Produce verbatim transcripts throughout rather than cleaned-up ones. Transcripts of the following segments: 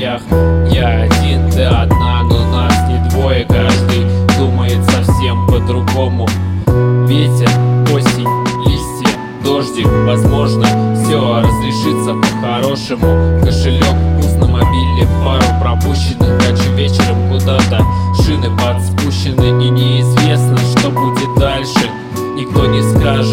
дверях. Я один, ты одна, но нас не двое. Каждый думает совсем по-другому. Ветер, осень, листья, дождик, возможно, все разрешится по-хорошему. Кошелек, вкус на мобиле, пару пропущенных. Хочу вечером куда-то, шины подспущены, и неизвестно, что будет дальше. Никто не скажет,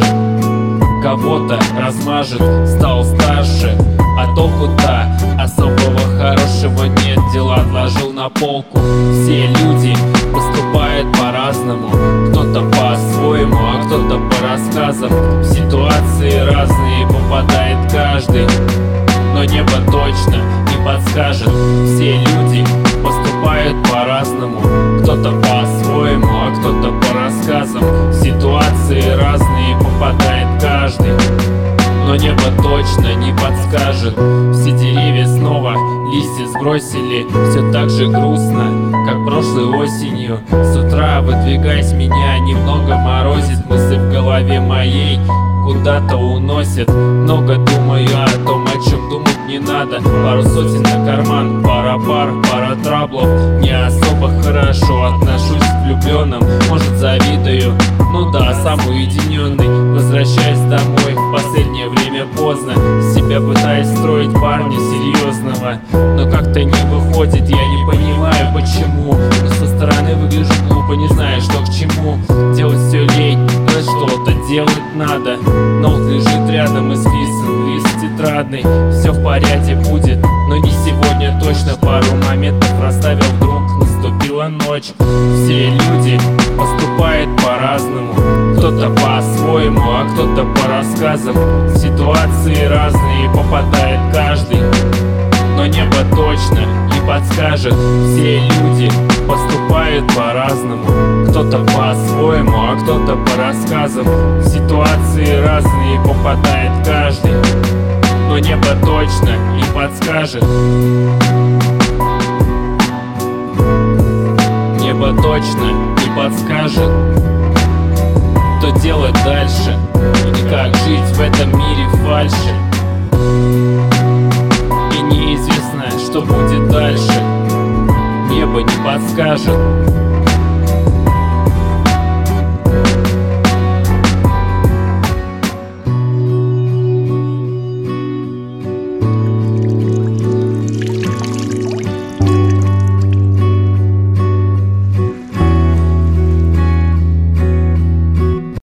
кого-то размажет, стал старше, а толку-то особого хорошего нет. Дела отложил на полку. Все люди поступают по-разному, кто-то по-своему, а кто-то по рассказам. В ситуации разные попадает каждый, но небо точно не подскажет. Все люди поступают по-разному, кто-то по-своему, а кто-то по рассказам. В ситуации разные попадает каждый, но небо точно не подскажет. Все деревья снова листья сбросили, все так же грустно, как прошлой осенью. С утра, выдвигаясь, меня немного морозит. Мысли в голове моей куда-то уносят. Много думаю о том, о чем думать не надо. Пару сотен на карман, пара пар, пара траблов. Не особо хорошо отношусь к влюбленным, может, завидую, ну да, сам уединенный. Возвращаюсь домой, в последнее время поздно. Себя пытаюсь строить парня серьезного, но как-то не выходит, я не понимаю почему. Но со стороны выгляжу глупо, не знаю, что к чему. Делать все лень, но что-то делать надо. Ноут лежит рядом, исписан лист тетрадный. Все в порядке будет, но не сегодня точно. Пару моментов расставил, вдруг наступила ночь. Все люди поступают по-разному, кто-то по-своему, а кто-то по рассказам. В ситуации разные попадает каждый, но небо точно не подскажет. Все люди поступают по-разному, кто-то по-своему, а кто-то по рассказам. В ситуации разные попадает каждый, но небо точно не подскажет. Небо точно не подскажет, что делать дальше и как жить в этом мире фальши. И неизвестно, что будет дальше. Небо не подскажет.